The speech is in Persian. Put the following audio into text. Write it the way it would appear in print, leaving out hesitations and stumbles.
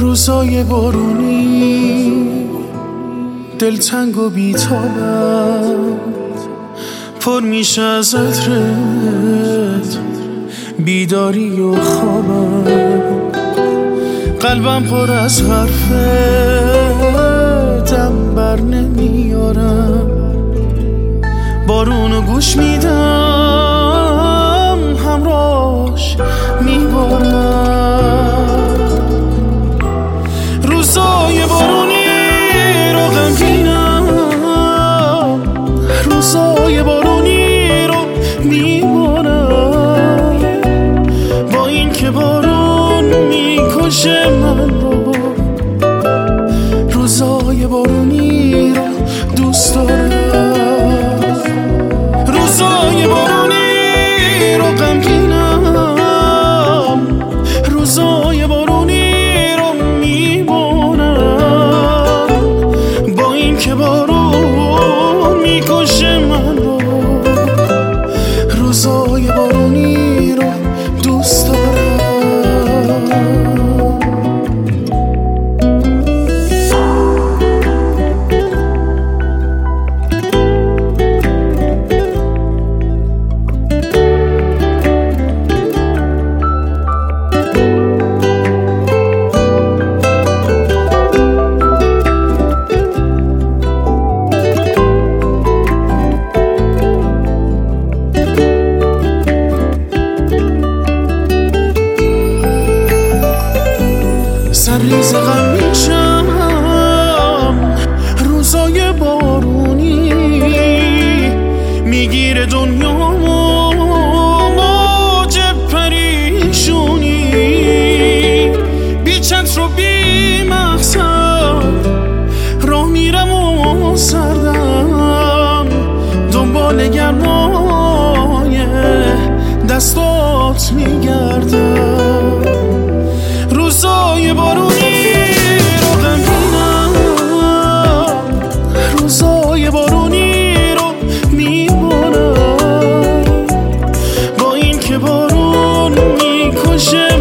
روزای بارونی دلتنگ و بی‌تابم، پر میشه از عطرت بیداری و خوابم. قلبم پر از حرفتم بر نمیارم، بارونو گوش میدم همراهش میبارم. روزای بارونی رو غمگینم، روزای بارونی رو میبارم، با این که بارون میکشه من رو. روزای بارونی رو دوست دارم، روزای بارونی رو غمگینم، روزای بارونی رو میبارم، با این که بارون میکشه من رو. روزای بارونی رو دوست دارم. سرریز غم میشم روزای بارونی، میگیره دنیامو موج پریشونی، بی چتر و بی مقصد راه میرم و سردم، دنبال گرمای دستات میگردم. روزای بارونی رو غمگینم، روزای بارونی رو میبارم، با این که بارون میکشه